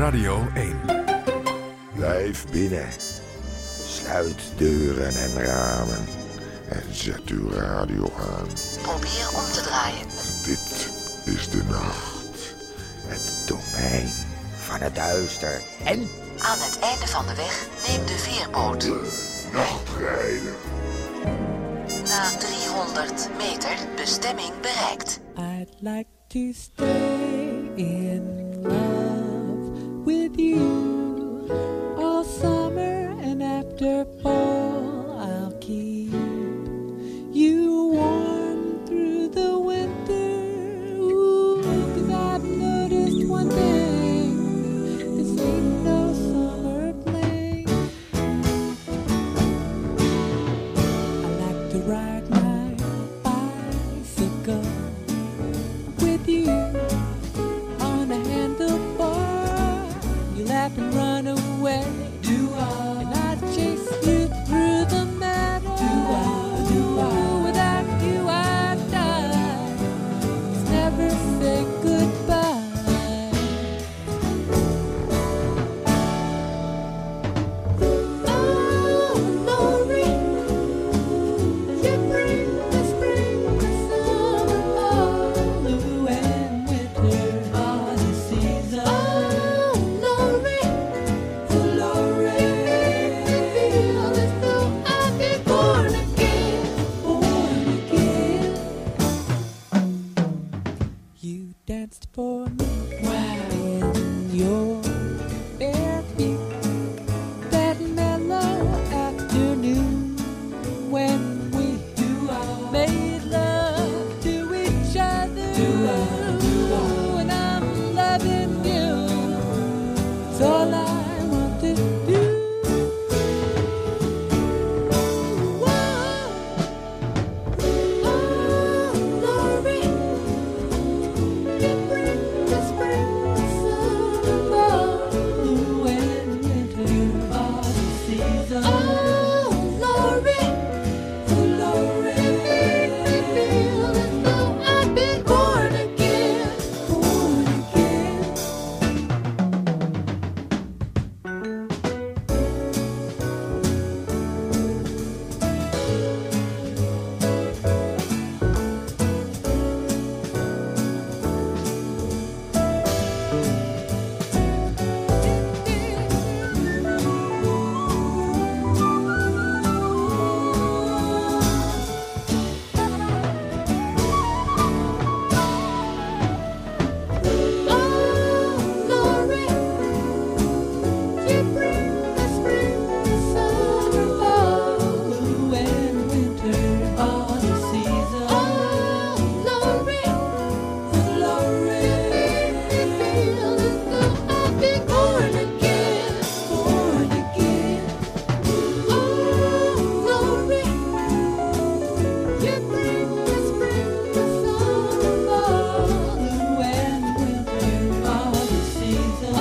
Radio 1. Blijf binnen. Sluit deuren en ramen. En zet uw radio aan. Probeer om te draaien. Dit is de nacht. Het domein van het duister. En aan het einde van de weg neem de veerboot. De nachtrijder. Na 300 meter bestemming bereikt. I'd like to stay in love with you all summer, and after fall I'll keep you warm through the winter. Ooh, 'cause I've noticed one thing, this ain't no summer fling. I like to ride my bicycle with you on the handlebar. You laugh and run away. Do I? And I chase you through the meadow. Do I? Without you I die. Let's never say goodbye. Oh, Lori, you bring the spring, the summer, fall, blue and winter, all the seasons. Oh, Lori, feel as though I've been born again, You danced for me in your bare feet that mellow afternoon when we made love to each other. And I'm loving you. It's all I want to do. Whoa. Oh, Lori, you bring the spring, the summer, fall, blue and winter, all the seasons. Oh, Lori, make me feel as though I've been born again, Oh, Lori, you bring the spring, the summer, fall, blue and winter, all the seasons. Oh, Lori, make me feel as though I've been born again, Oh, Lori, you bring the spring, the summer, fall, blue and winter, all the seasons.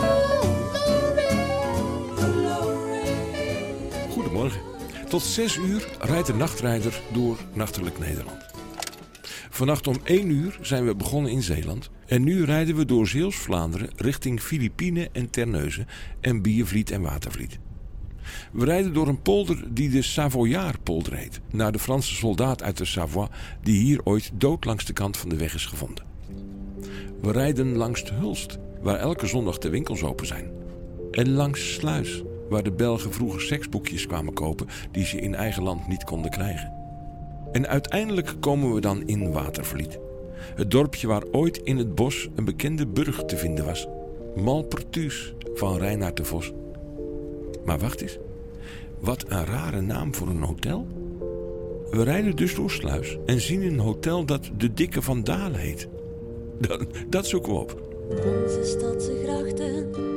Goedemorgen. Tot 6 uur rijdt de nachtrijder door nachtelijk Nederland. Vannacht om 1 uur zijn we begonnen in Zeeland. En nu rijden we door Zeeuws-Vlaanderen richting Filipijnen en Terneuzen en Biervliet en Watervliet. We rijden door een polder die de Savoyard-polder heet. Naar de Franse soldaat uit de Savoie die hier ooit dood langs de kant van de weg is gevonden. We rijden langs Hulst, waar elke zondag de winkels open zijn. En langs Sluis, waar de Belgen vroeger seksboekjes kwamen kopen die ze in eigen land niet konden krijgen. En uiteindelijk komen we dan in Watervliet. Het dorpje waar ooit in het bos een bekende burcht te vinden was. Malpertuis van Reinaard de Vos. Maar wacht eens. Wat een rare naam voor een hotel. We rijden dus door Sluis en zien een hotel dat de Dikke van Dalen heet. Dat zoeken we op. Onze stadse grachten,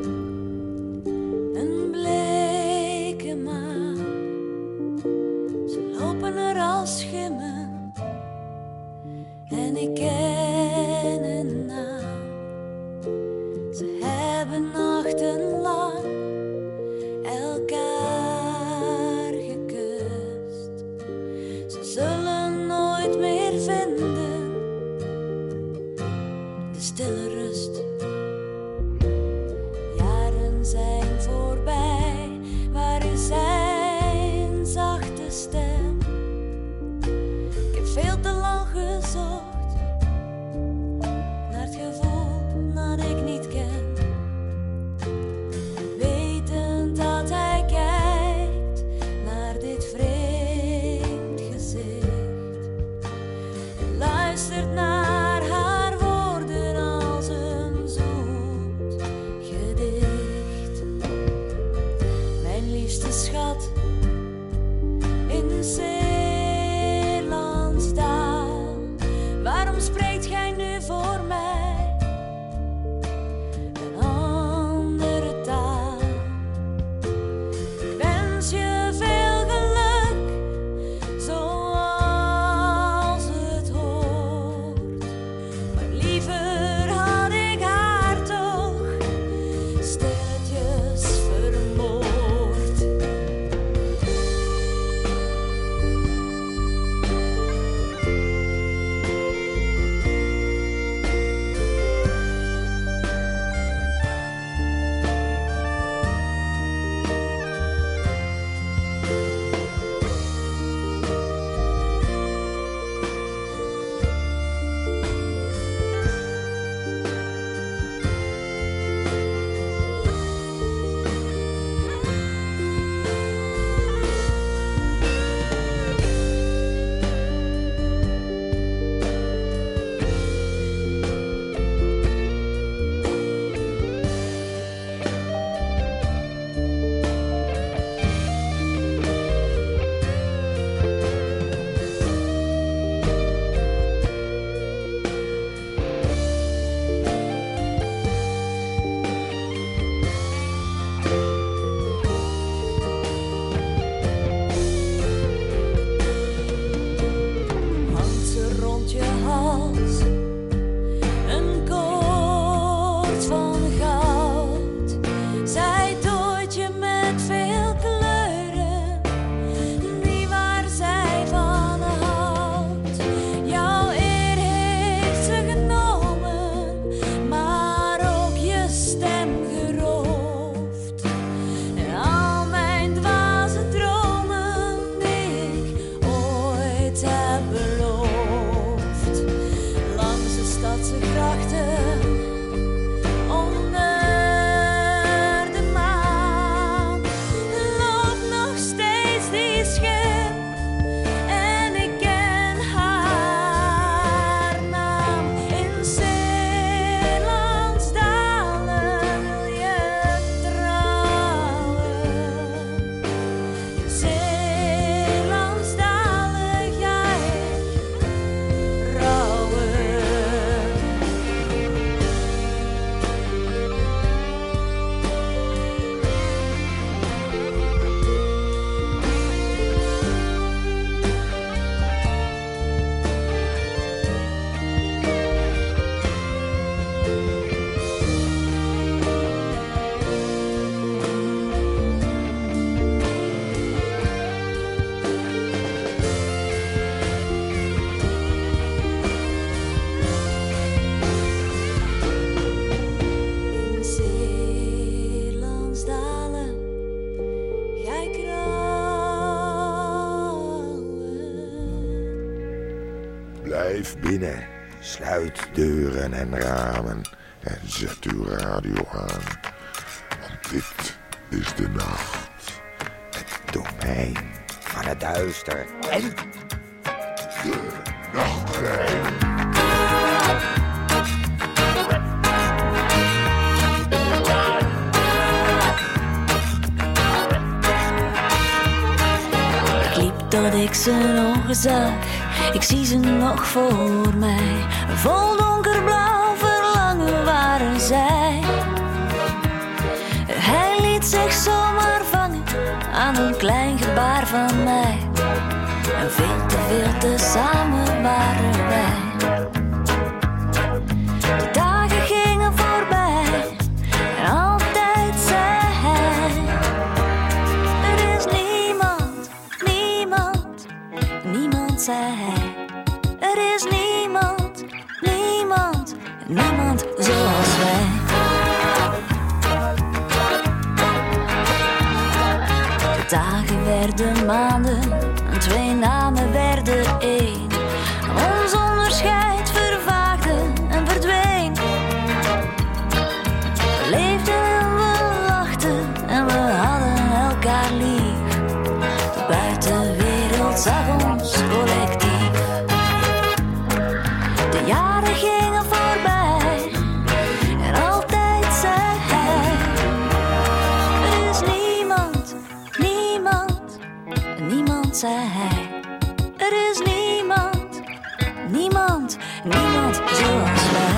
een bleke maan. Ze lopen er als schimmen en ik ken een naam. Ze hebben nachtenlang elkaar gekust. Ze zullen nooit meer vinden de stille rust. Ja, nooit heb beloofd. Langs de stadse grachten, onder de maan, loopt nog steeds die schip en ik ken haar naam. In Zeelandsdalen wil je trouwen. In Zeelandsdalen ga ik rouwen. In Zeelandsdalen ga ik rouwen. Blijf binnen. Sluit deuren en ramen. En zet uw radio aan. Want dit is de nacht. Het domein van het duister. En de nachttrein. Ik liep tot ik zijn ogen zag, ik zie ze nog voor mij. Vol donkerblauw verlangen waren zij. Hij liet zich zomaar vangen aan een klein gebaar van mij. En veel te samen waren wij. De dagen gingen voorbij en altijd zei hij: er is niemand, niemand, niemand, zei hij. Er is niemand, niemand, niemand zoals wij. De dagen werden maanden en 2 namen werden 1. Ons onderscheid vervaagde en verdween. We leefden en we lachten en we hadden elkaar lief. De buitenwereld zag ons collectief. De jaren gingen voorbij en altijd zei hij: er is niemand, niemand, niemand, zei hij. Er is niemand, niemand, niemand zoals wij.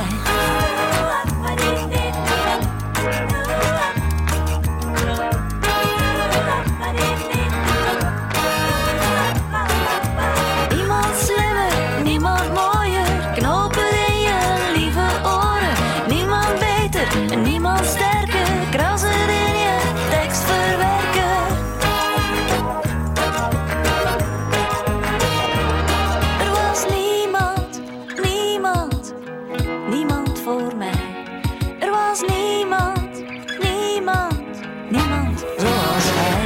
Niemand slimmer, niemand mooier, knopen in je lieve oren. Niemand beter en niemand sterker, krassen in je tekst verwerken. Er was niemand, niemand, niemand voor mij. Er was niemand, niemand, niemand zoals hij.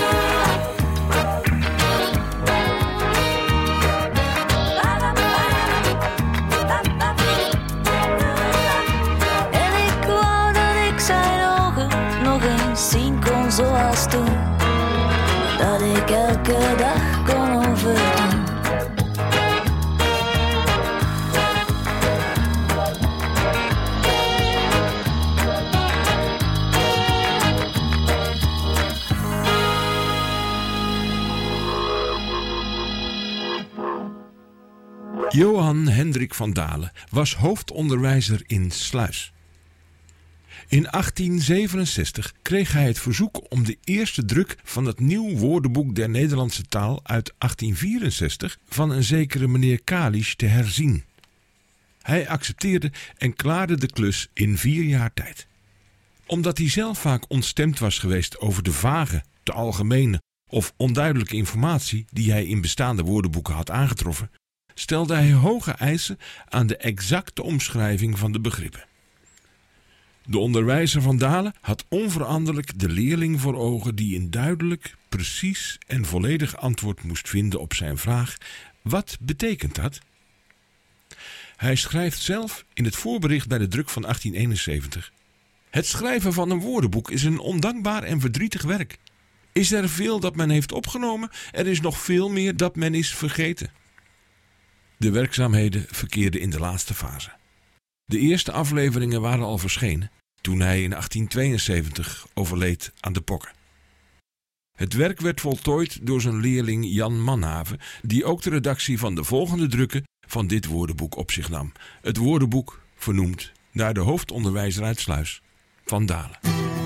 En ik wou dat ik zijn ogen nog eens zien kon zoals toen. Dat ik elke dag kon overdoen. Johan Hendrik van Dalen was hoofdonderwijzer in Sluis. In 1867 kreeg hij het verzoek om de eerste druk van het Nieuw Woordenboek der Nederlandse Taal uit 1864 van een zekere meneer Kalisch te herzien. Hij accepteerde en klaarde de klus in 4 jaar tijd. Omdat hij zelf vaak ontstemd was geweest over de vage, te algemene of onduidelijke informatie die hij in bestaande woordenboeken had aangetroffen, stelde hij hoge eisen aan de exacte omschrijving van de begrippen. De onderwijzer van Dalen had onveranderlijk de leerling voor ogen die een duidelijk, precies en volledig antwoord moest vinden op zijn vraag: wat betekent dat? Hij schrijft zelf in het voorbericht bij de druk van 1871: het schrijven van een woordenboek is een ondankbaar en verdrietig werk. Is er veel dat men heeft opgenomen, er is nog veel meer dat men is vergeten. De werkzaamheden verkeerden in de laatste fase. De eerste afleveringen waren al verschenen toen hij in 1872 overleed aan de pokken. Het werk werd voltooid door zijn leerling Jan Manhaven, die ook de redactie van de volgende drukken van dit woordenboek op zich nam. Het woordenboek vernoemd naar de hoofdonderwijzer uit Sluis, Van Dalen.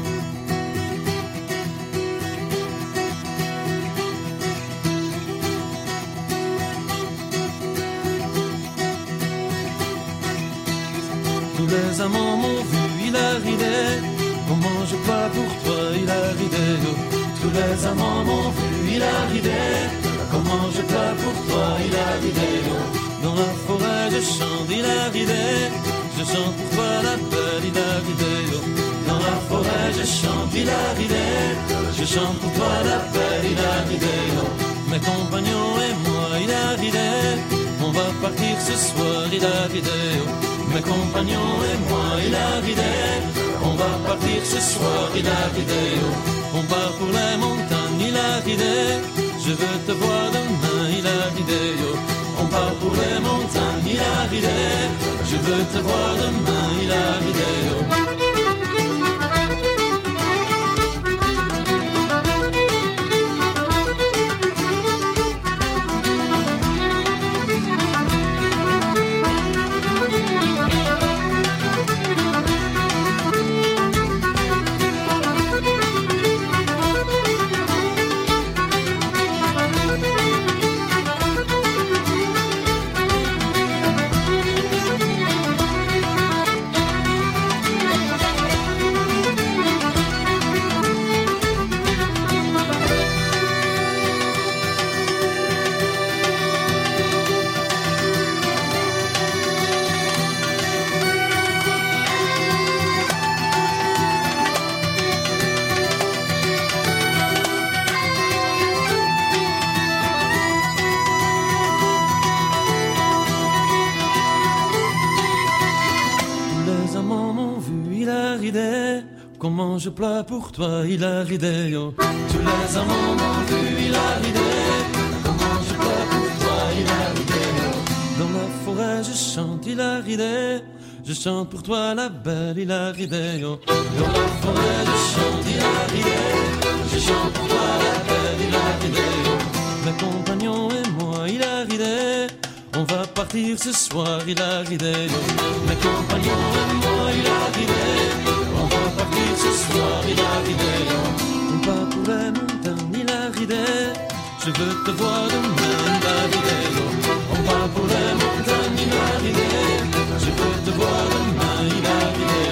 Tous les amants m'ont vu, il a ridé. Comment je pars pour toi, il a ridé. Tous les amants m'ont vu, il a ridé. Comment je pars pour toi, il a ridé. Dans la forêt je chante, il a ridé. Je chante pour toi la belle, il a ridé. Dans la forêt je chante, il a ridé. Je chante pour toi la belle, il a ridé. Mes compagnons et moi, il a ridé. On va partir ce soir, il a ridé. Mes compagnons et moi, il a ridé. On va partir ce soir, il a ridé. On part pour les montagnes, il a ridé. Je veux te voir demain, il a ridé. On part pour les montagnes, il a ridé. Je veux te voir demain, il a ridé. Comment je pleure pour toi, il a ridé. Tous les amants m'ont vu, il a ridé. Comment je pleure pour toi, il a ridé. Dans la forêt je chante, il a ridé. Je chante pour toi la belle, il a ridé. Dans la forêt je chante, il a ridé. Je chante pour toi la belle, il a ridé. Mes compagnons et moi, il a ridé. On va partir ce soir, il a ridé. Mes compagnons et moi, il a ridé. On va partir ce soir, il a ridé. On part pour les montagnes, il a ridé. Je veux te voir demain, il a ridé. On part pour les montagnes, il a ridé. Je veux te voir demain, il a ridé.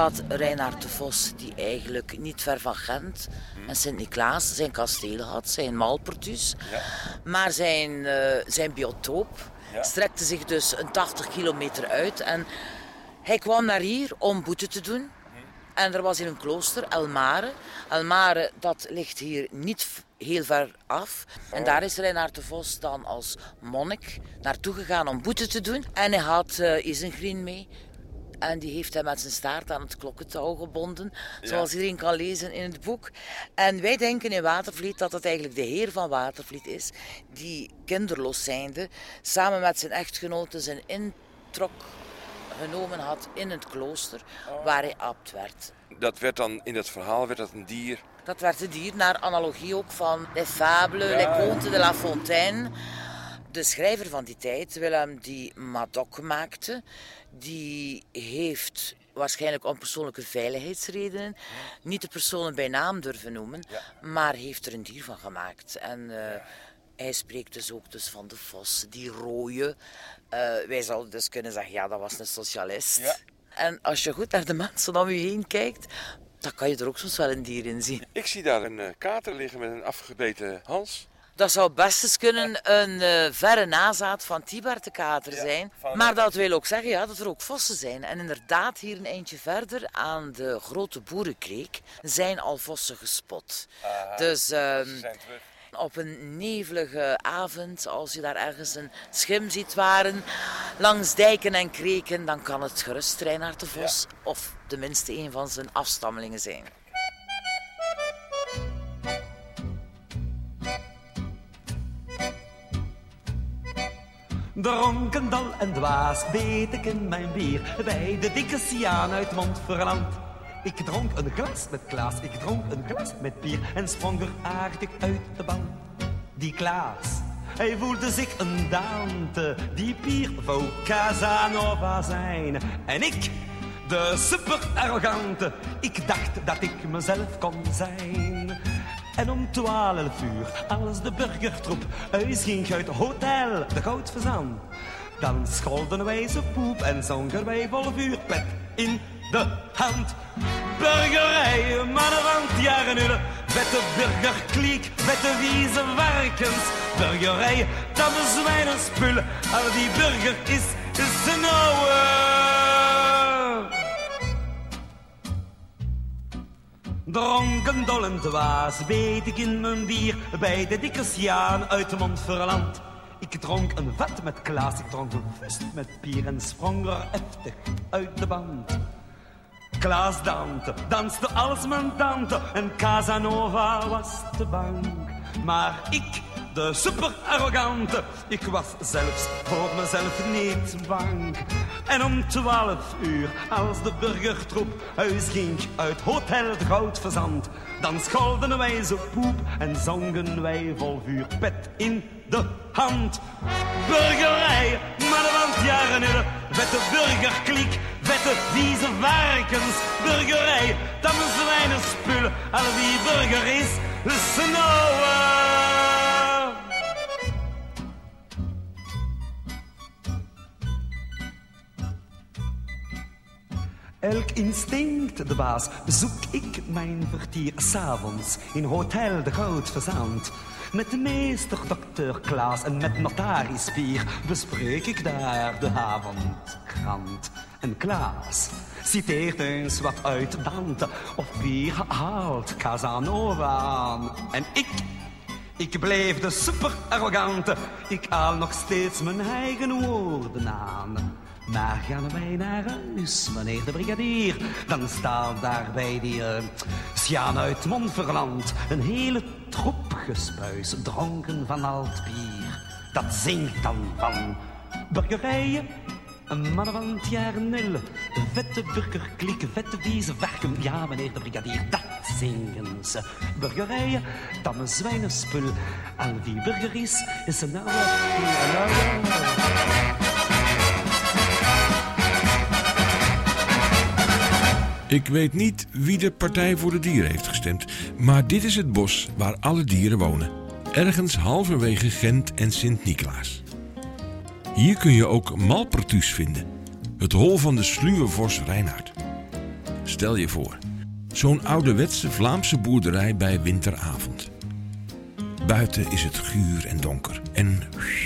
dat Reinhard de Vos, die eigenlijk niet ver van Gent en Sint-Niklaas zijn kasteel had, zijn Malpertus. Ja. Maar zijn biotoop strekte zich dus een 80 kilometer uit. En hij kwam naar hier om boete te doen. En er was hier een klooster, Elmare. Elmare, dat ligt hier niet heel ver af. En daar is Reinhard de Vos dan als monnik naartoe gegaan om boete te doen. En hij had Isengrin mee. En die heeft hij met zijn staart aan het klokkentouw gebonden. Zoals iedereen kan lezen in het boek. En wij denken in Watervliet dat het eigenlijk de heer van Watervliet is. Die kinderloos zijnde samen met zijn echtgenote zijn introk genomen had in het klooster waar hij abt werd. Dat werd dan in het verhaal een dier? Dat werd een dier naar analogie ook van Les Fables, Les Contes de La Fontaine. De schrijver van die tijd, Willem die Madoc maakte, die heeft waarschijnlijk om persoonlijke veiligheidsredenen niet de personen bij naam durven noemen, maar heeft er een dier van gemaakt. En hij spreekt dus ook van de vos, die rode. Wij zouden dus kunnen zeggen, ja, dat was een socialist. Ja. En als je goed naar de mensen om je heen kijkt, dan kan je er ook soms wel een dier in zien. Ik zie daar een kater liggen met een afgebeten hals. Dat zou best eens kunnen een verre nazaat van Tibert de kater zijn. Maar dat wil ook zeggen dat er ook vossen zijn. En inderdaad, hier een eindje verder aan de Grote Boerenkreek zijn al vossen gespot. Dus ze zijn terug. Op een nevelige avond, als je daar ergens een schim ziet waren, langs dijken en kreken, dan kan het gerust Reinhard de Vos of tenminste een van zijn afstammelingen zijn. Dronken, dal en dwaas beet ik in mijn bier bij de dikke Siaan uit Montferland. Ik dronk een glas met Klaas, ik dronk een glas met bier en sprong er aardig uit de ban. Die Klaas, hij voelde zich een daante, die bier wou Casanova zijn. En ik, de super arrogante, ik dacht dat ik mezelf kon zijn. En om 12 uur, als de burgertroep uitging uit Hotel de Goudverzand, dan scholden wij zo poep en zongen wij vol vuur, pet in de hand. Burgerij, mannen van het jaren nullen, vette burgerkliek, vette wieze varkens. Burgerij, dat bezwijnen spul, al die burger is een ouwe. Dronken, dol en dwaas beet ik in mijn bier bij de dikke Sjaan uit Montferland. Ik dronk een vat met Klaas, ik dronk een vust met bier en sprong er heftig uit de band. Klaas danste als mijn tante en Casanova was te bang. Maar ik, de super arrogante, ik was zelfs voor mezelf niet bang. En om 12 uur, als de burgertroep uitging uit Hotel de Goudverzand, dan scholden wij zo poep en zongen wij vol vuur, pet in de hand. Burgerij, mannen van het jaren nullen, vette burgerkliek, vette vieze varkens. Burgerij, dat is weinig spullen, al wie burger is een ouwe. Elk instinct, de baas, zoek ik mijn vertier 's avonds in Hotel de Goudverzand. Met de meester dokter Klaas en met notaris Pier bespreek ik daar de avondkrant. En Klaas citeert eens wat uit Dante of Pier haalt Casanova aan. En ik bleef de super arrogante, ik haal nog steeds mijn eigen woorden aan. Maar gaan wij naar huis, meneer de brigadier, dan staat daar bij die Sjaan uit Montferland een hele troep gespuis, dronken van alt bier. Dat zingt dan van burgerijen, mannen van het jaar nul, vette burgerkliek, vette wieze varken. Ja, meneer de brigadier, dat zingen ze. Burgerijen, tamme zwijnenspul, al wie burger is een oude. Ik weet niet wie de Partij voor de Dieren heeft gestemd, maar dit is het bos waar alle dieren wonen. Ergens halverwege Gent en Sint-Niklaas. Hier kun je ook Malpertus vinden, het hol van de sluwe vos Reinhard. Stel je voor, zo'n ouderwetse Vlaamse boerderij bij winteravond. Buiten is het guur en donker en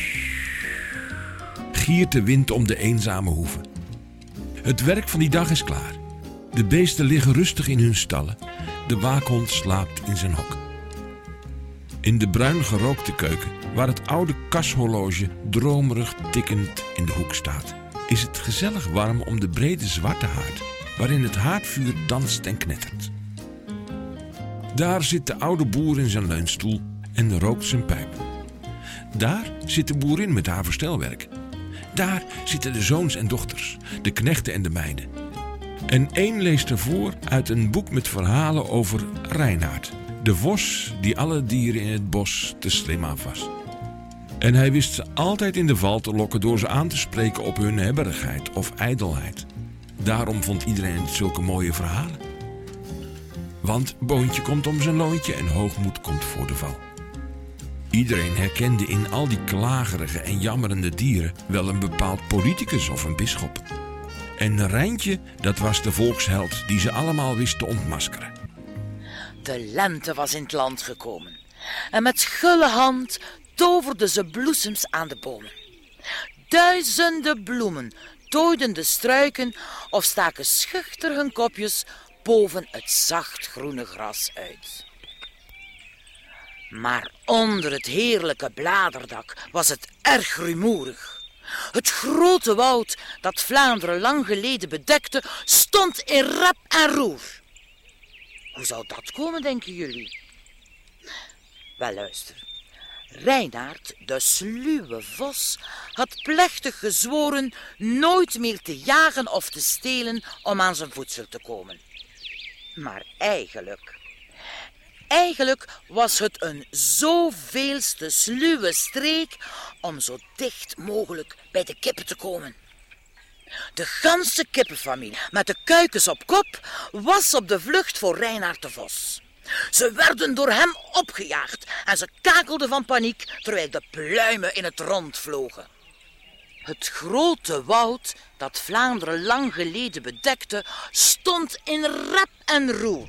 giert de wind om de eenzame hoeve. Het werk van die dag is klaar. De beesten liggen rustig in hun stallen. De waakhond slaapt in zijn hok. In de bruin gerookte keuken, waar het oude kashorloge dromerig tikkend in de hoek staat, is het gezellig warm om de brede zwarte haard, waarin het haardvuur danst en knettert. Daar zit de oude boer in zijn leunstoel en rookt zijn pijp. Daar zit de boerin met haar verstelwerk. Daar zitten de zoons en dochters, de knechten en de meiden. En één leest ervoor uit een boek met verhalen over Reinaard, de vos die alle dieren in het bos te slim af was. En hij wist ze altijd in de val te lokken door ze aan te spreken op hun hebberigheid of ijdelheid. Daarom vond iedereen het zulke mooie verhalen. Want boontje komt om zijn loontje en hoogmoed komt voor de val. Iedereen herkende in al die klagerige en jammerende dieren wel een bepaald politicus of een bisschop. En Rijntje, dat was de volksheld die ze allemaal wist te ontmaskeren. De lente was in het land gekomen en met gulle hand toverde ze bloesems aan de bomen. Duizenden bloemen tooiden de struiken of staken schuchter hun kopjes boven het zachtgroene gras uit. Maar onder het heerlijke bladerdak was het erg rumoerig. Het grote woud dat Vlaanderen lang geleden bedekte, stond in rep en roer. Hoe zou dat komen, denken jullie? Wel, luister. Reinaard, de sluwe vos, had plechtig gezworen nooit meer te jagen of te stelen om aan zijn voedsel te komen. Maar eigenlijk was het een zoveelste sluwe streek om zo dicht mogelijk bij de kippen te komen. De ganse kippenfamilie met de kuikens op kop was op de vlucht voor Reinaard de Vos. Ze werden door hem opgejaagd en ze kakelden van paniek terwijl de pluimen in het rond vlogen. Het grote woud dat Vlaanderen lang geleden bedekte stond in rep en roer.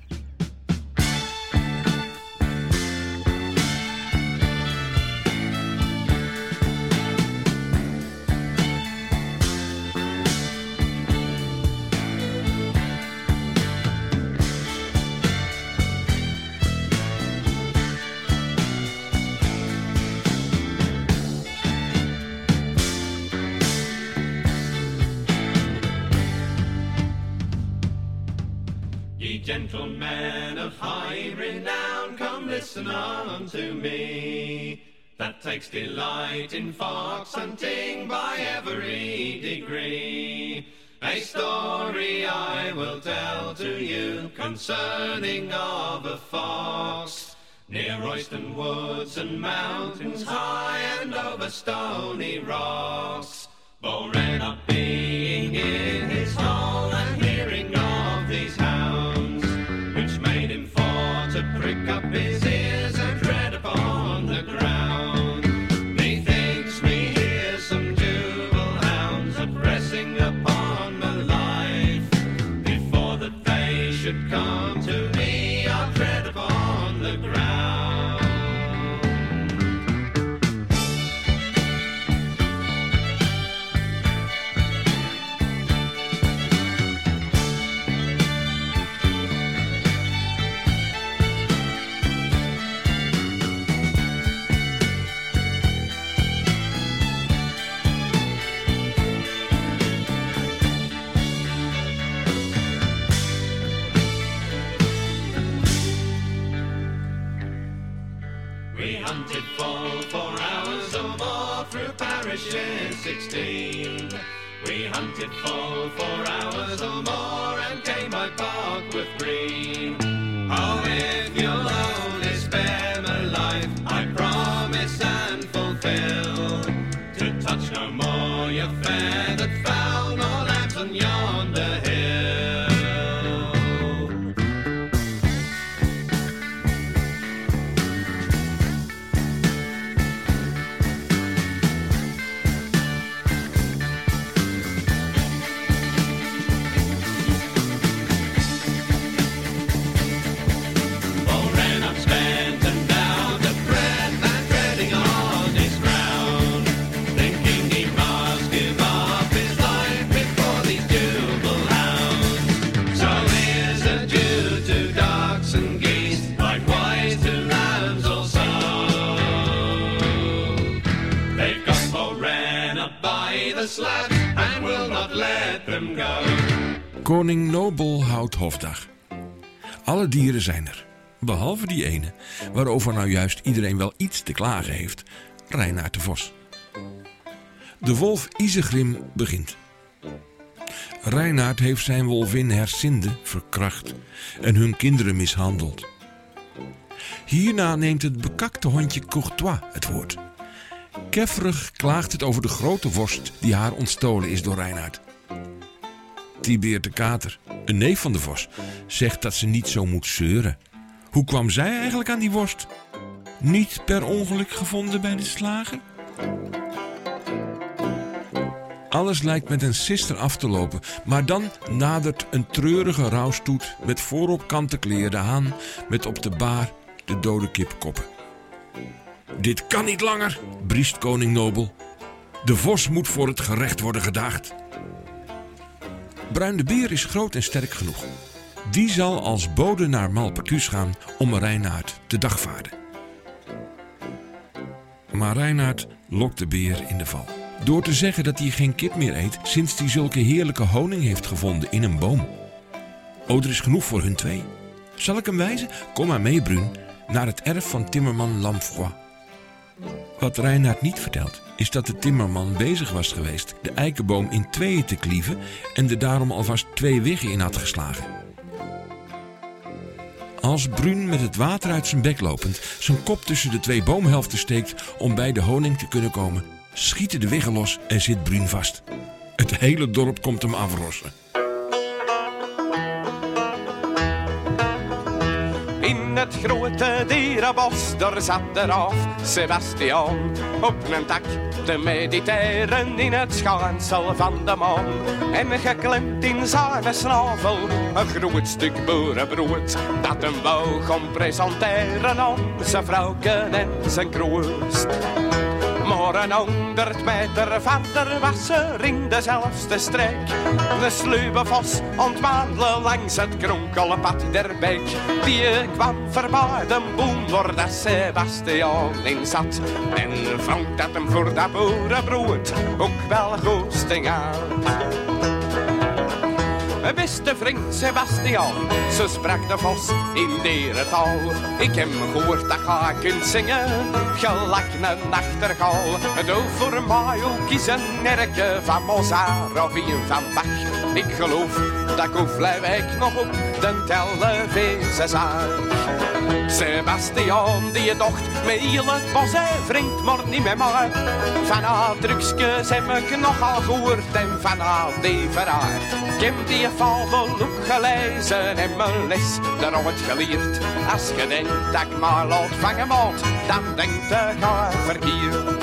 Gentlemen of high renown, come listen unto me. That takes delight in fox hunting by every degree. A story I will tell to you concerning of a fox. Near Royston woods and mountains high and over stony rocks. Borena being in his hole and hearing of these hounds, which made him for to prick up his ears and tread upon the ground. Methinks me hear some dual hounds are pressing upon my life. Before that they should come to me, I'll tread upon the ground. We hunted full 4 hours or more through parishes 16. We hunted full 4 hours or more and came by Parkworth Green. Oh, if you'll only spare my life, I promise and fulfill to touch no more your feathered fowl nor lambs on yonder hill. Koning Nobel houdt hofdag. Alle dieren zijn er, behalve die ene, waarover nou juist iedereen wel iets te klagen heeft, Reinaard de Vos. De wolf Isegrim begint. Reinaard heeft zijn wolvin Hersinde verkracht en hun kinderen mishandeld. Hierna neemt het bekakte hondje Courtois het woord. Kefferig klaagt het over de grote worst die haar ontstolen is door Reinaard. Tibeert de kater, een neef van de vos, zegt dat ze niet zo moet zeuren. Hoe kwam zij eigenlijk aan die worst? Niet per ongeluk gevonden bij de slager? Alles lijkt met een sister af te lopen, maar dan nadert een treurige rouwstoet met voorop kant-en-kleer haan met op de baar de dode kipkoppen. Dit kan niet langer, briest koning Nobel. De vos moet voor het gerecht worden gedaagd. Bruin de Beer is groot en sterk genoeg. Die zal als bode naar Malpertuis gaan om Reinaard te dagvaarden. Maar Reinaard lokt de beer in de val. Door te zeggen dat hij geen kip meer eet sinds hij zulke heerlijke honing heeft gevonden in een boom. Er is genoeg voor hun twee. Zal ik hem wijzen? Kom maar mee, Bruin, naar het erf van timmerman Lamfroy. Wat Reinaard niet vertelt, is dat de timmerman bezig was geweest de eikenboom in tweeën te klieven en er daarom alvast 2 wiggen in had geslagen. Als Bruin met het water uit zijn bek lopend zijn kop tussen de 2 boomhelften steekt om bij de honing te kunnen komen, schieten de wiggen los en zit Bruin vast. Het hele dorp komt hem afrossen. In het grote dierenbos, daar zat er af Sebastian op een tak te mediteren in het schijnsel van de maan. En geklemd in zijn snavel een groot stuk boerenbrood dat hem wou gaan presenteren aan zijn vrouwke en zijn kroost. Maar een 100 meter verder was er in dezelfde streek de sluwe vos ontwandelen langs het kronkelpad der beek. Die kwam voorbij de boom waar dat Sebastian in zat en vond dat hem voor dat boerenbrood ook wel goesting had. Beste vriend Sebastian, zo sprak de vos in dierentaal. Ik heb gehoord dat je kunt zingen, gelijk een nachtegaal. Doe voor mij ook eens een nerke van Mozart of een van Bach. Ik geloof dat ik Oeflijwijk nog op de televisie zag. Sebastian die docht met heel het bos en vriend, maar niet met mij. Van haar drugsjes heb ik nogal gehoord en van haar die verhaal. Ik heb die fabel ook gelezen en mijn les daaruit geleerd. Als je denkt dat ik maar laat vangen moet, dan denkt je verkeerd.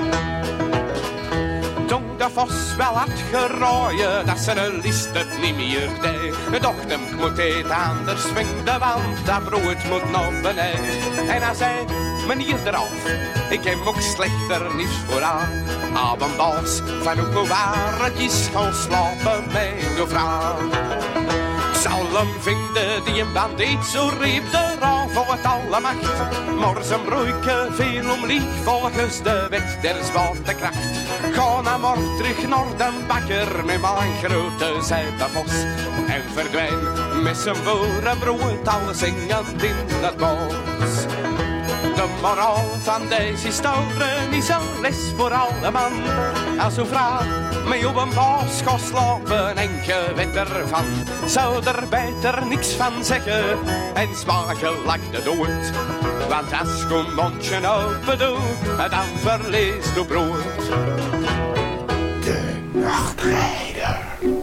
Toen de vos wel had gerooien, dat ze een list het niet meer deed. Dacht hem, ik moet eten, anders swingt de wand, dat brood moet naar beneden. En hij zei, meneer eraf, ik heb ook slechter nieuws voor haar. Avondbals van ook waar het is gaan slapen met de vrouw. Zal hem vinden die een bandiet, zo riep de raaf voor het alle macht. Maar zijn broeike veel omlieg volgens de wet der zwaartekracht. Ga nou maar terug naar de bakker met mijn grote zijpevos. En verdwijn met zijn boerenbrood, al zingend in het bos. De moraal van deze historie is een les voor alle man. Als uw vrouw mee op een bos gaat slapen en je weet ervan, zou er beter niks van zeggen en zwaar gelijk de dood. Want als je een mondje open doet, dan verliest je brood. De nachtrijder.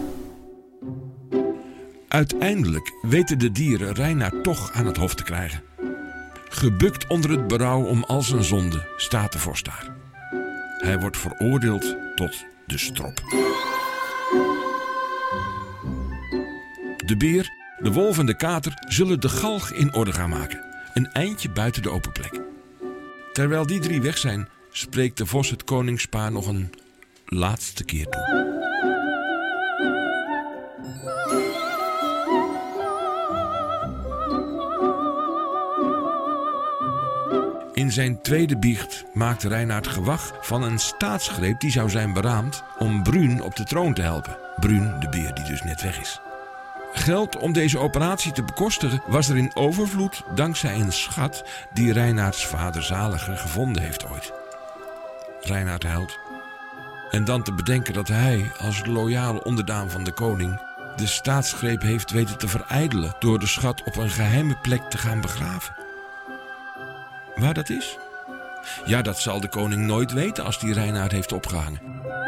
Uiteindelijk weten de dieren Reinaard toch aan het hof te krijgen. Gebukt onder het berouw om al zijn zonde staat de vos daar. Hij wordt veroordeeld tot de strop. De beer, de wolf en de kater zullen de galg in orde gaan maken. Een eindje buiten de open plek. Terwijl die 3 weg zijn, spreekt de vos het koningspaar nog een laatste keer toe. In zijn tweede biecht maakt Reinaard gewag van een staatsgreep die zou zijn beraamd om Bruin op de troon te helpen. Bruin, de beer die dus net weg is. Geld om deze operatie te bekostigen was er in overvloed dankzij een schat die Reinaerts vader Zaliger gevonden heeft ooit. Reinaert huilt. En dan te bedenken dat hij, als loyale onderdaan van de koning, de staatsgreep heeft weten te verijdelen door de schat op een geheime plek te gaan begraven. Waar dat is? Ja, dat zal de koning nooit weten als die Reinaert heeft opgehangen.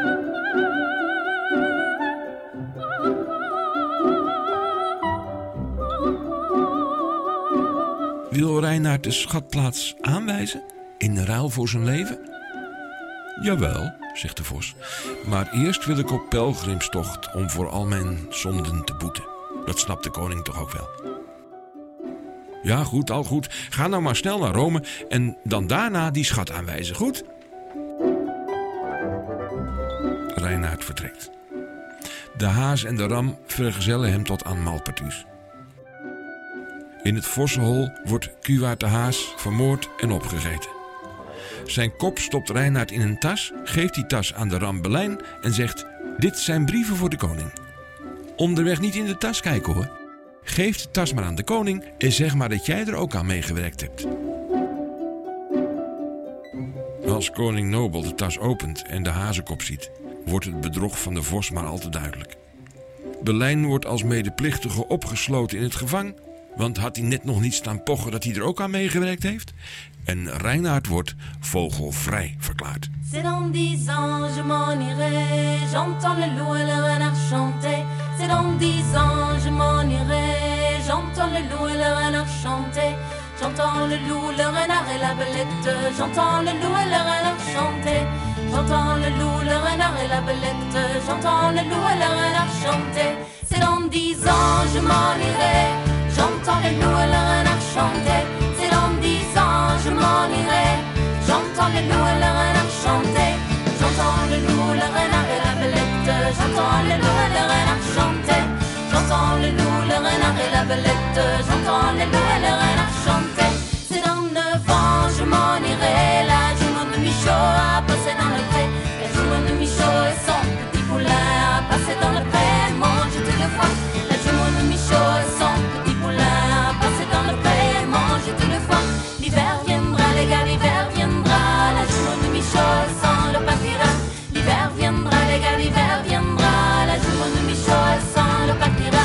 Wil Reinaert de schatplaats aanwijzen? In ruil voor zijn leven? Jawel, zegt de vos. Maar eerst wil ik op pelgrimstocht om voor al mijn zonden te boeten. Dat snapt de koning toch ook wel. Ja, goed, al goed. Ga nou maar snel naar Rome en dan daarna die schat aanwijzen, goed? Reinaert vertrekt. De haas en de ram vergezellen hem tot aan Malpertuis. In het vossenhol wordt Kuwaert de haas vermoord en opgegeten. Zijn kop stopt Reinaert in een tas, geeft die tas aan de ram Belijn en zegt: dit zijn brieven voor de koning. Onderweg niet in de tas kijken hoor. Geef de tas maar aan de koning en zeg maar dat jij er ook aan meegewerkt hebt. Als koning Nobel de tas opent en de hazenkop ziet, wordt het bedrog van de vos maar al te duidelijk. Belijn wordt als medeplichtige opgesloten in het gevang, want had hij net nog niet staan pochen dat hij er ook aan meegewerkt heeft? En Reinaert wordt vogelvrij verklaard. C'est dans 10 ans je m'en irai, j'entends le loup et le renard chanter. C'est dans 10 ans je m'en irai, j'entends le loup et le renard chanter. J'entends le loup, le renard et la belette, j'entends le loup et le renard chanter. J'entends le loup, le renard et la belette, j'entends le loup et le renard chanter. C'est dans 10 ans je m'en irai, j'entends le loup et le renard chanter. C'est dans 10 ans je m'en irai, j'entends le loup et le renard chanter. J'entends le loup, le renard et la belette, j'entends le loup et le renard chanter. J'entends le loup, le renard et la belette, j'entends le loup et le renard chanter. C'est dans 9 ans je m'en irai, la jument de Michaud a passé dans le pré. La jument de Michaud et son petit poulain a passé dans le pré, mange tout le foin. La jument de Michaud et son petit poulain a passé dans le pré, mange tout le foin. L'hiver viendra les gars, l'hiver viendra, la jument de Michaud sans le partira. L'hiver viendra les gars, l'hiver viendra, la jument de Michaud sans le partira.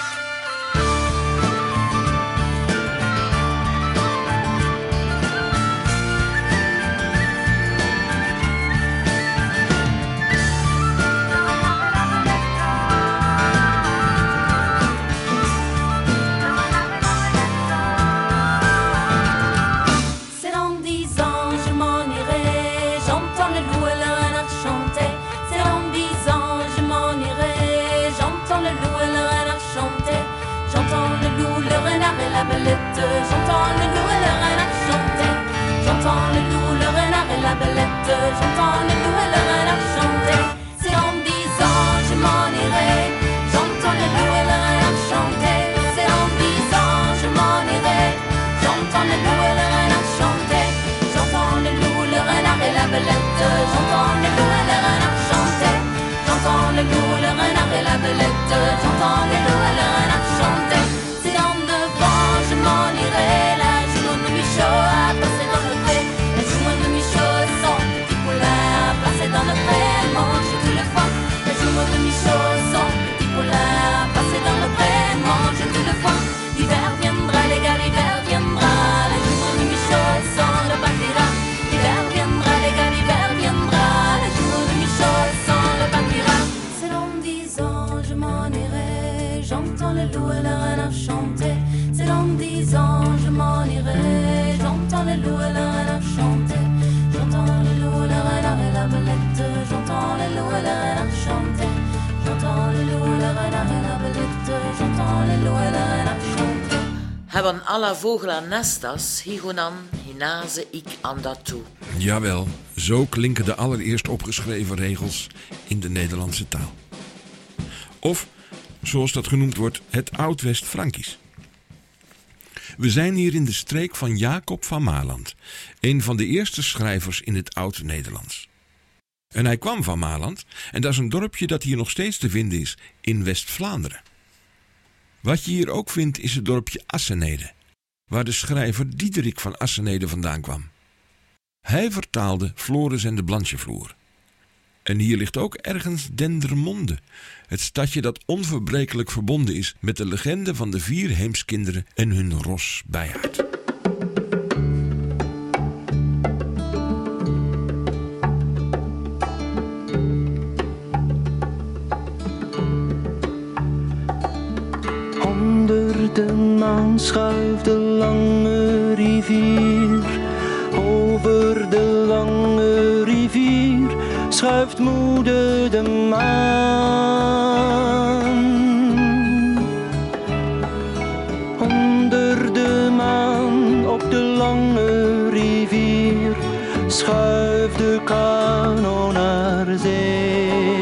C'est dans 10 ans je m'en irai, j'entends le loup et le renard chanter. C'est dans 10 ans je m'en irai, j'entends le loup et le renard chanter. J'entends le loup, le renard et la belette, j'entends le loup et le renard chanter. J'entends le loup, le renard et la belette, j'entends le loup et le renard chanter. C'est dans 10 ans je m'en irai, j'entends le loup et le renard chanter. C'est dans 10 ans je m'en irai, j'entends le loup et le renard chanter. J'entends le loup, le renard et la belette, j'entends le loup et le renard chanter. J'entends le loup, le renard et la belette, j'entends le loup et le renard chanter. C'est dans 9 ans je m'en irai, la jument de Michaud a passé dans le pré. La jument de Michaud et son petit poulain a passé dans le pré, mange tout le foin. La jument de Michaud et son petit poulain a passé dans le pré, mange tout le foin. L'hiver viendra les gars, l'hiver viendra, la jument de Michaud et son le partira. L'hiver viendra les gars, l'hiver viendra, la jument de Michaud et son le partira. C'est dans 10 ans je m'en irai, j'entends le loup et le renard chanter. C'est dans 10 ans je m'en irai, j'entends le loup et le renard chanter. J'entends le loup, le renard et la belette, j'entends le loup et le renard chanter. J'entends le loup, le renard et la belette, j'entends le loup et le renard chanter. Hebben alla vogela nestas, higonan, hinaze ik andatu. Jawel, zo klinken de allereerst opgeschreven regels in de Nederlandse taal. Of, zoals dat genoemd wordt, het Oud-West-Frankisch. We zijn hier in de streek van Jacob van Maland, een van de eerste schrijvers in het Oud-Nederlands. En hij kwam van Maland, en dat is een dorpje dat hier nog steeds te vinden is in West-Vlaanderen. Wat je hier ook vindt is het dorpje Assenede, waar de schrijver Diederik van Assenede vandaan kwam. Hij vertaalde Floris en de Blanchefloer. En hier ligt ook ergens Dendermonde, het stadje dat onverbrekelijk verbonden is met de legende van de 4 heemskinderen en hun ros Bijaard. Onder de maan schuift de lange rivier. Over de lange rivier schuift moeder de maan. Onder de maan op de lange rivier schuift de kano naar zee.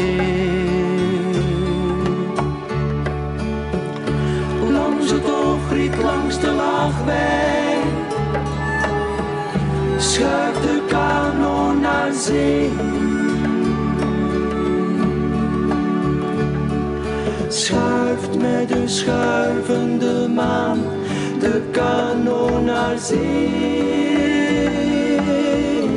Langs het oogriet, langs de laagweg schuift de kano naar zee. Schuift met de schuivende maan de kano naar zee.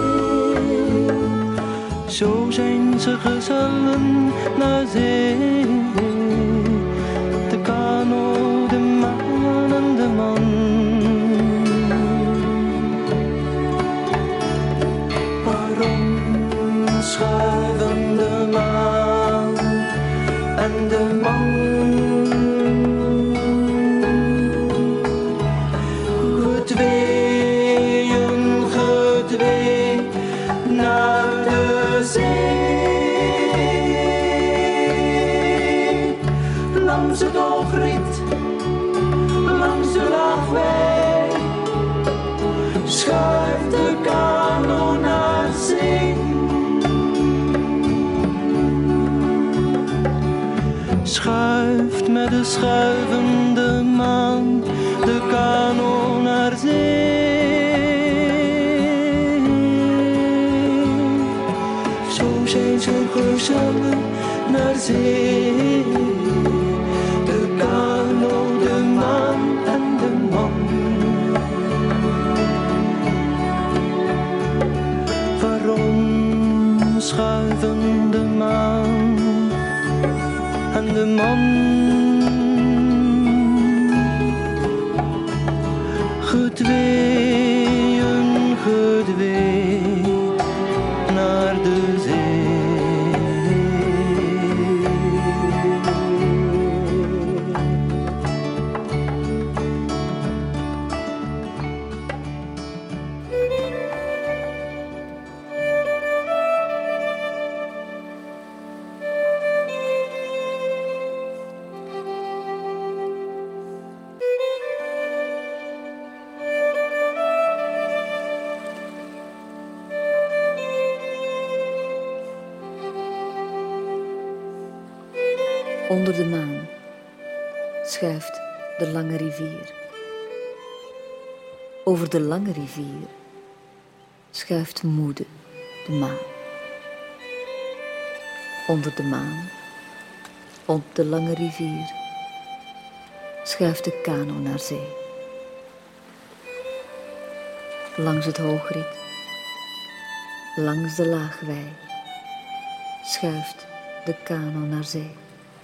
Zo zijn ze gezellen naar zee. De kano, de maan en de man. Schuiven de maan en de man. Gedweeën, gedwee naar de zee. Langs het oogriet, langs de laagweg schuift de kano naar zee. Schuift met de schuivende maan de kano naar zee. Zo zijn ze gezellen naar zee. De kano, de maan en de man. Waarom schuiven de maan en de man? Gedweeën, gedwee naar de zee. Onder de maan schuift de lange rivier. Over de lange rivier schuift moede de maan. Onder de maan, op de lange rivier, schuift de kano naar zee. Langs het hoogriet, langs de laagwei, schuift de kano naar zee.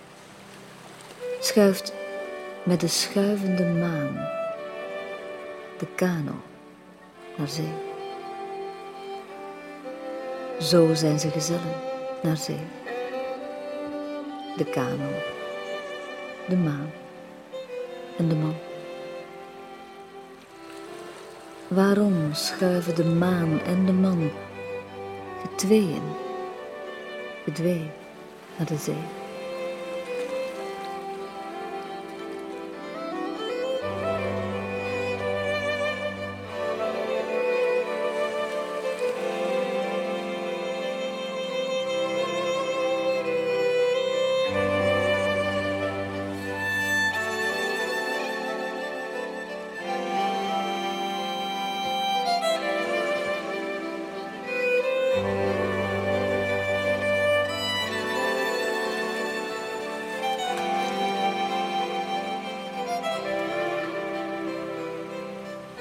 Schuift met de schuivende maan de kano naar zee. Zo zijn ze gezellen naar zee. De kano, de maan en de man. Waarom schuiven de maan en de man gedwee naar de zee?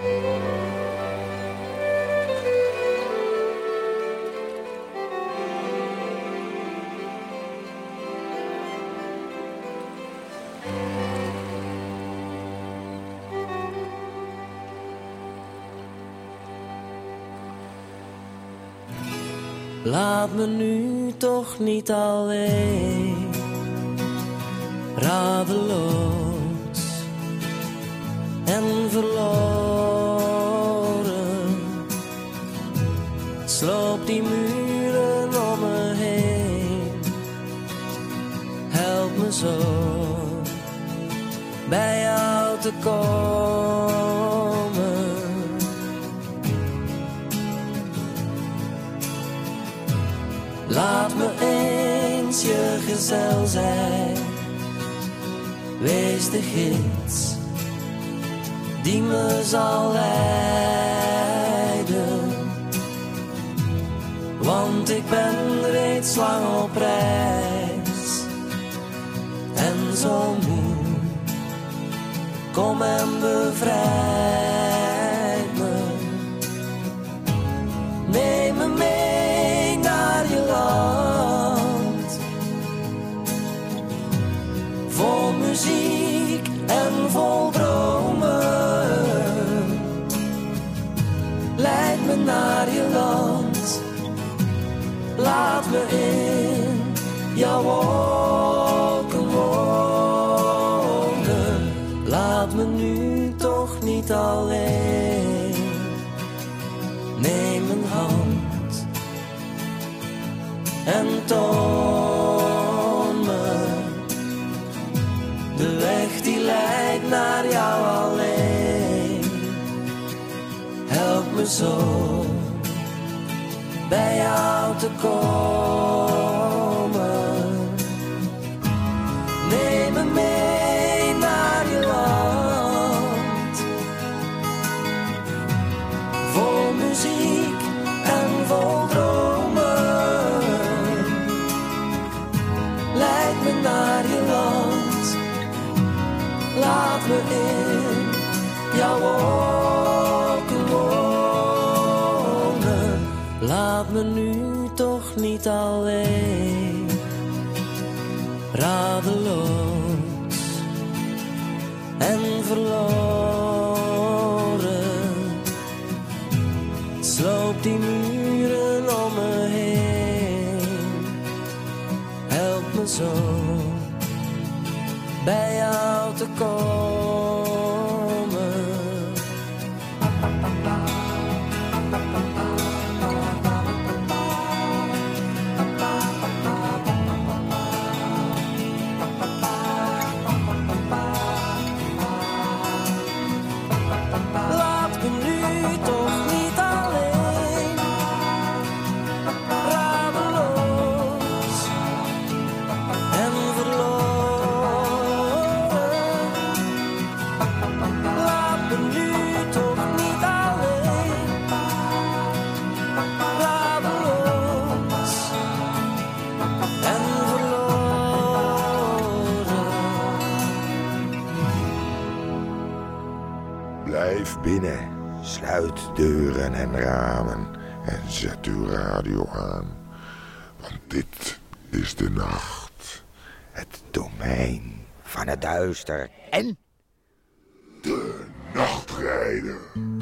Laat me nu toch niet alleen, radeloos en verloren. Sloop die muren om me heen, help me zo bij jou te komen. Laat me eens je gezel zijn, wees de gids die me zal leiden. Want ik ben reeds lang op reis en zo moe. Kom en bevrijd me. Neem me mee naar je land, vol muziek en vol dromen. Leid me naar je land, laat me in jouw wolken wonen. Laat me nu toch niet alleen. Neem mijn hand en toon me de weg die leidt naar jou alleen. Help me zo bij jou te komen. Neem me mee naar je land, vol muziek en vol dromen. Leid me naar je land, laat me in jouw wolken wonen. Laat me nu toch niet alleen, radeloos en verloren. Sloop die muren om me heen, help me zo bij jou te komen. Laat me nu toch niet alleen, radeloos en verloren. Laat me nu toch niet alleen, radeloos en verloren. Blijf binnen, sluit deuren en ramen en zet uw radio aan. Want dit is de nacht, het domein van het duister en de nachtrijder.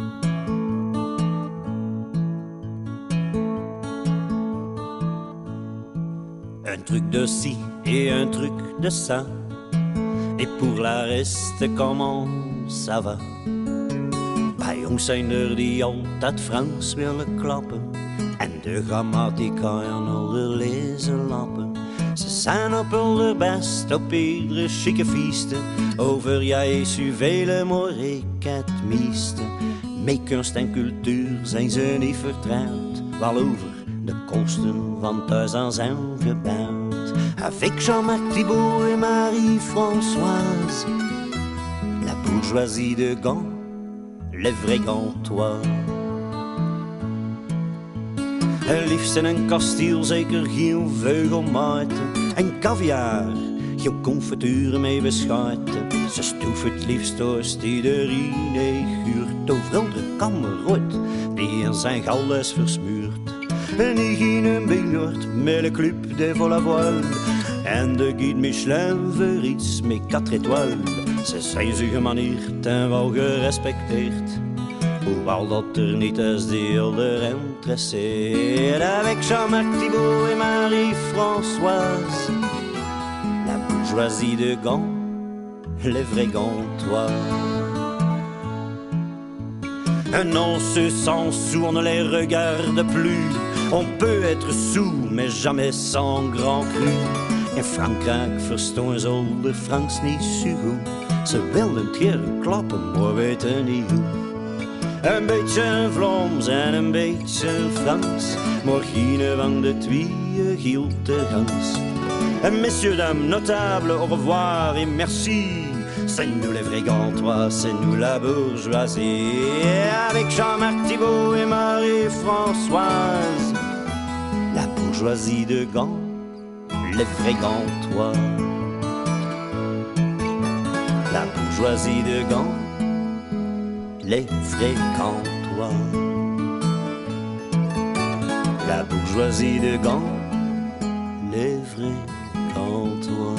Un truc de ci et un truc de ça, et pour la reste comment ça va? Bij jongens zijn er die altijd Frans willen klappen en de grammatica en alle lezen lappen. Ze zijn op hun best op iedere chique fieste, over jij su vele more ik het meeste. Met kunst en cultuur zijn ze niet vertrouwd, wel over de kosten van thuis aan zijn gebouwd. Avec Jean-Marc Thibault et Marie-Françoise, la bourgeoisie de Gand, les vrais Gantois. En liefst in een kastiel, zeker geen veugelmaarten en caviar, geen confituren mee beschuiten. Ze stoeft het liefst oost iedereen uur, overal de zijn galles versmuurt. En die ging een biljart met le club des vol à voile. En de guide Michelin voor iets met 4 étoiles. Ze zijn ze gemanierd en wel gerespecteerd. Hoewel dat er niet is deel de interesseert. Avec Jean-Marc Thibault et Marie-Françoise, la bourgeoisie de Gand, les vrais Gantois. On se sent sous, on ne les regarde plus. On peut être sous, mais jamais sans grand cru. In Frankrijk verstaan ze al de Franks niet zo goed. Ze wilden het hier klappen, maar weten niet hoe. Een beetje Vlaams en een beetje Frans, maar geen van de twee hield de gans. En messieurs, dames, notables, au revoir et merci. C'est nous les vrais Gantois, c'est nous la bourgeoisie. Avec Jean-Marc Thibault et Marie-Françoise, la bourgeoisie de Gand, les vrais Gantois. La bourgeoisie de Gand, les vrais Gantois. La bourgeoisie de Gand, les vrais Gantois.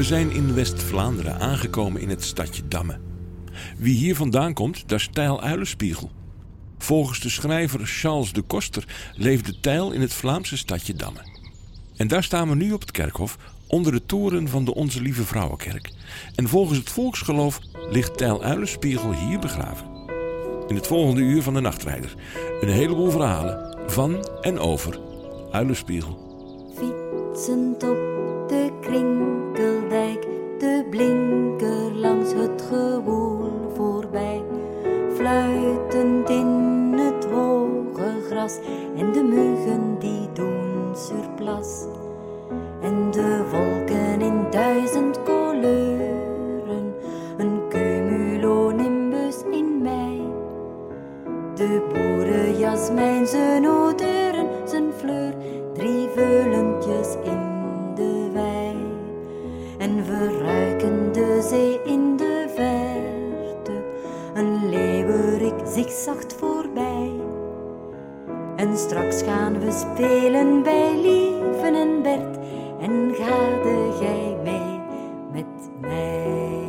zijn in West-Vlaanderen aangekomen in het stadje Damme. Wie hier vandaan komt, dat is Tijl Uilenspiegel. Volgens de schrijver Charles de Koster leefde Tijl in het Vlaamse stadje Damme. En daar staan we nu op het kerkhof onder de toren van de Onze Lieve Vrouwenkerk. En volgens het volksgeloof ligt Tijl Uilenspiegel hier begraven. In het volgende uur van de Nachtrijder een heleboel verhalen van en over Uilenspiegel. Fietsend op de krinkeldijk, de blinker langs het gewoel voorbij. Fluitend in het hoge gras en de muggen die doen surplas. En de wolken in 1000 kleuren, een cumulonimbus in mei. De boerenjasmijn zijn odeuren, zijn fleur, 3 veulentjes in de wei. En we ruiken de zee in de verte, een leeuwerik zigzagt voorbij. En straks gaan we spelen bij Lieven en Bert, en gade jij mee met mij.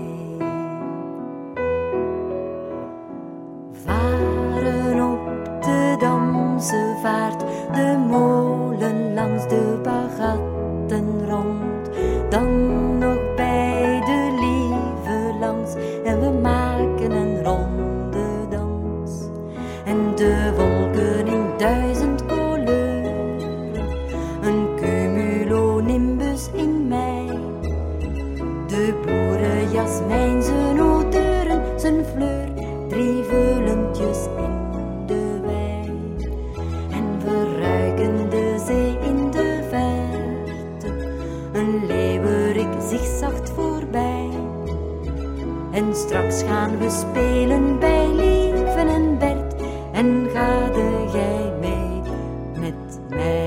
Varen op de Damse vaart, de molen langs de bagatten rond. Dan nog bij de Lieve langs, en we maken een ronde dans. En de wolken in 1000 kleuren, een cumulonimbus in mei. De boerenjasmijn zijn odeuren, zijn fleur, 3 veulentjes in de wei. En we ruiken de zee in de verte, een leeuwerik zigzagt voorbij. En straks gaan we spelen bij Lieven en Bert, en gade jij mee met mij.